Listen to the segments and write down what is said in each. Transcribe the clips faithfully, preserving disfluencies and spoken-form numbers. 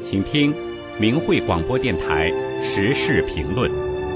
请听明慧广播电台时事评论。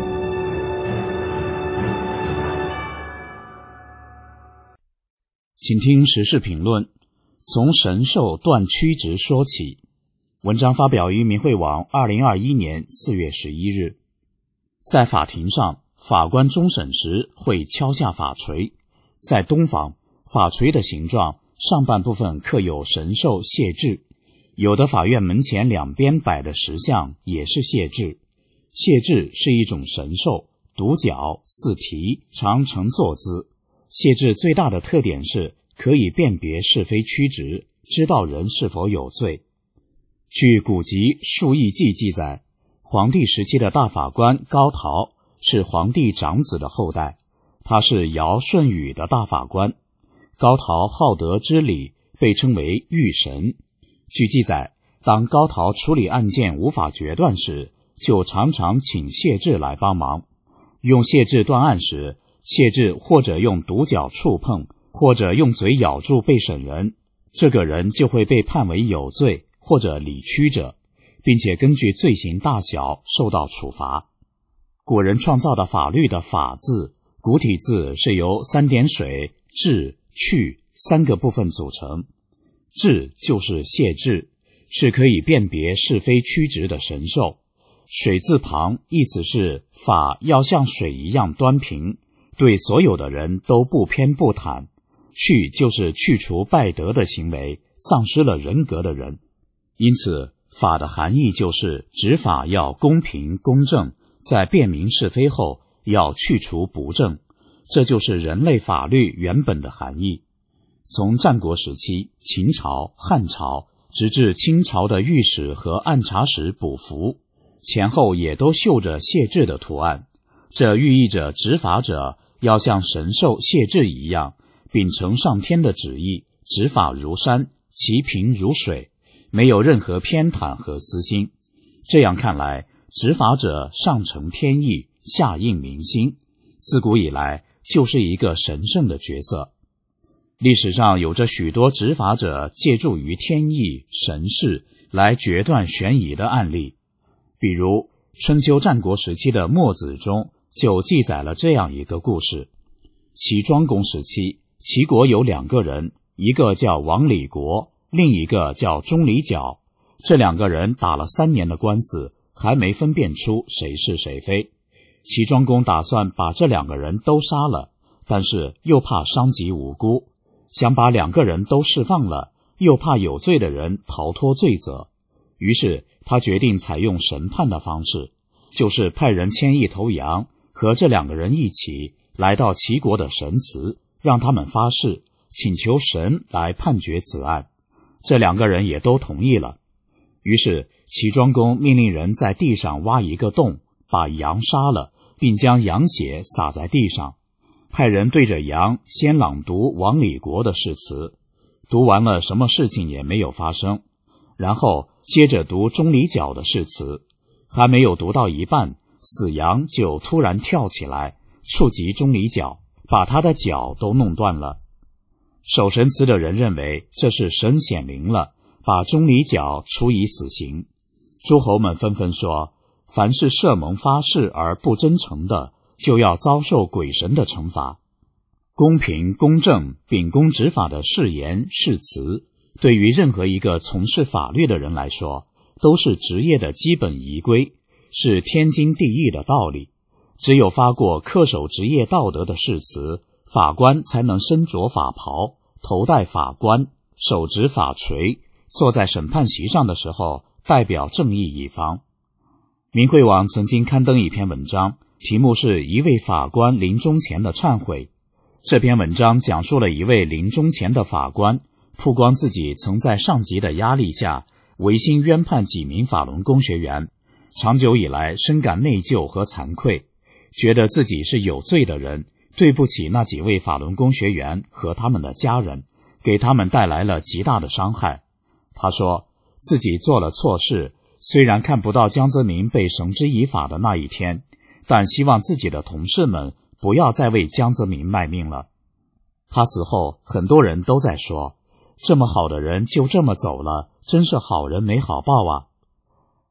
请听时事评论，从神授断曲直说起。文章发表于明慧网二零二一年四月十一日。在法庭上，法官终审时会敲下法锤。在东方，法锤的形状上半部分刻有神授谢制，有的法院门前两边摆的石像也是谢制。谢制是一种神授，独角四蹄，常呈坐姿。谢制最大的特点是可以辨别是非曲直，知道人是否有罪。据古籍《述异记》记载，黄帝时期的大法官高陶是黄帝长子的后代，他是尧舜禹的大法官。高陶好德知礼，被称为御神。据记载，当高陶处理案件无法决断时，就常常请谢制来帮忙。用谢制断案时，谢制或者用独角触碰，或者用嘴咬住被审人，这个人就会被判为有罪或者理曲者，并且根据罪行大小受到处罚。古人创造的法律的法字，古体字是由三点水、治、去三个部分组成。治就是谢制，是可以辨别是非曲直的神授。水字旁意思是法要像水一样端平，对所有的人都不偏不袒。去就是去除败德的行为，丧失了人格的人。因此法的含义就是执法要公平公正，在辨明是非后要去除不正，这就是人类法律原本的含义。从战国时期、秦朝、汉朝，直至清朝的御史和按察使补服，前后也都绣着谢制的图案，这寓意着执法者要像神授谢制一样，秉承上天的旨意，执法如山，其平如水，没有任何偏袒和私心。这样看来，执法者上承天意，下应民心，自古以来就是一个神圣的角色。历史上有着许多执法者借助于天意、神事来决断悬疑的案例。比如春秋战国时期的墨子中就记载了这样一个故事。齐庄公时期，齐国有两个人，一个叫王李国，另一个叫钟离角。这两个人打了三年的官司，还没分辨出谁是谁非。齐庄公打算把这两个人都杀了，但是又怕伤及无辜，想把两个人都释放了，又怕有罪的人逃脱罪责。于是他决定采用审判的方式，就是派人牵一头羊，和这两个人一起来到齐国的神祠，让他们发誓，请求神来判决此案。这两个人也都同意了。于是齐庄公命令人在地上挖一个洞，把羊杀了，并将羊血洒在地上，派人对着羊先朗读王李国的誓词，读完了什么事情也没有发生，然后接着读钟离角的誓词，还没有读到一半，死羊就突然跳起来，触及钟离角，把他的脚都弄断了。守神祠的人认为这是神显灵了，把钟离角处以死刑。诸侯们纷纷说，凡是设盟发誓而不真诚的，就要遭受鬼神的惩罚。公平公正秉公执法的誓言誓词，对于任何一个从事法律的人来说，都是职业的基本仪规，是天经地义的道理。只有发过恪守职业道德的誓词，法官才能身着法袍，头戴法冠，手执法锤，坐在审判席上的时候代表正义一方。明慧网曾经刊登一篇文章，题目是一位法官临终前的忏悔。这篇文章讲述了一位临终前的法官曝光自己曾在上级的压力下违心冤判几名法轮功学员，长久以来深感内疚和惭愧，觉得自己是有罪的人，对不起那几位法轮功学员和他们的家人，给他们带来了极大的伤害。他说自己做了错事，虽然看不到江泽民被绳之以法的那一天，但希望自己的同事们不要再为江泽民卖命了。他死后，很多人都在说，这么好的人就这么走了，真是好人没好报啊。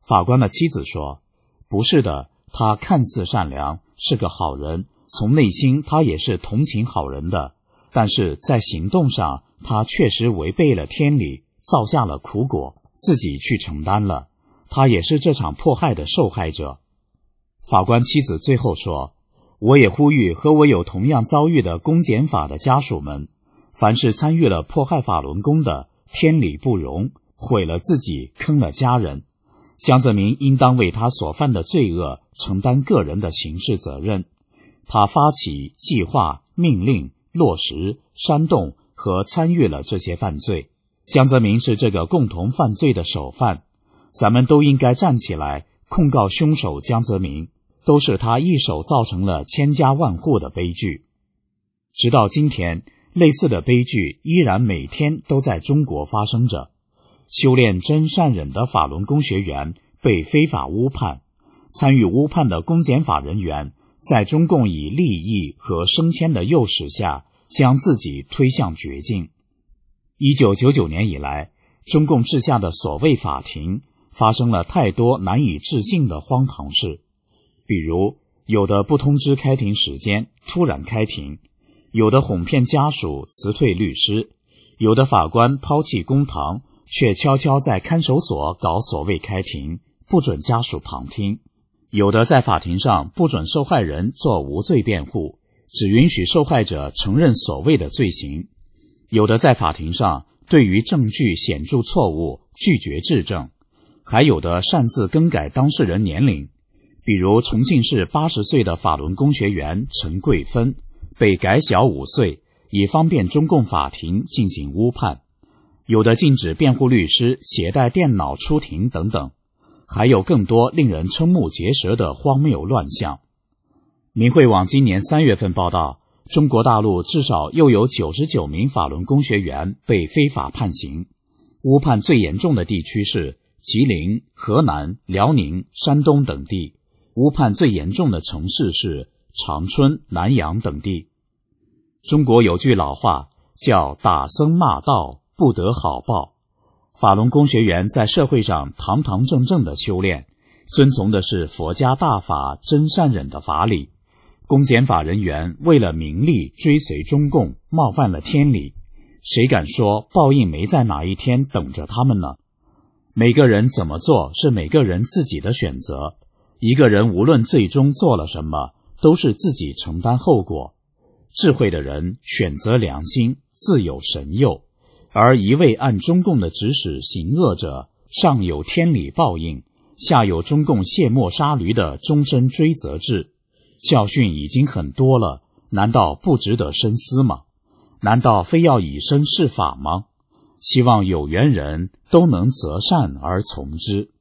法官的妻子说，不是的，他看似善良，是个好人，从内心他也是同情好人的，但是在行动上他确实违背了天理，造下了苦果，自己去承担了，他也是这场迫害的受害者。法官妻子最后说，我也呼吁和我有同样遭遇的公检法的家属们，凡是参与了迫害法轮功的，天理不容，毁了自己，坑了家人，江泽民应当为他所犯的罪恶承担个人的刑事责任。他发起、计划、命令、落实、煽动和参与了这些犯罪。江泽民是这个共同犯罪的首犯，咱们都应该站起来控告凶手江泽民，都是他一手造成了千家万户的悲剧。直到今天，类似的悲剧依然每天都在中国发生着。修炼真善忍的法轮功学员被非法诬判，参与诬判的公检法人员在中共以利益和升迁的诱使下，将自己推向绝境。一九九九年以来，中共治下的所谓法庭发生了太多难以置信的荒唐事，比如有的不通知开庭时间突然开庭，有的哄骗家属辞退律师，有的法官抛弃公堂却悄悄在看守所搞所谓开庭，不准家属旁听，有的在法庭上不准受害人做无罪辩护，只允许受害者承认所谓的罪行，有的在法庭上对于证据显著错误拒绝质证，还有的擅自更改当事人年龄，比如重庆市八十岁的法轮功学员陈桂芬被改小五岁，以方便中共法庭进行诬判，有的禁止辩护律师携带电脑出庭等等，还有更多令人瞠目结舌的荒谬乱象。民汇网今年三月份报道，中国大陆至少又有九十九名法轮功学员被非法判刑，诬判最严重的地区是吉林、河南、辽宁、山东等地，诬判最严重的城市是长春、南阳等地。中国有句老话叫打僧骂道，不得好报。法轮功学员在社会上堂堂正正的修炼，遵从的是佛家大法真善忍的法理。公检法人员为了名利追随中共，冒犯了天理，谁敢说报应没在哪一天等着他们呢？每个人怎么做是每个人自己的选择，一个人无论最终做了什么，都是自己承担后果。智慧的人选择良心，自有神佑，而一味按中共的指使行恶者，上有天理报应，下有中共卸磨杀驴的终身追责制。教训已经很多了，难道不值得深思吗？难道非要以身试法吗？希望有缘人都能择善而从之。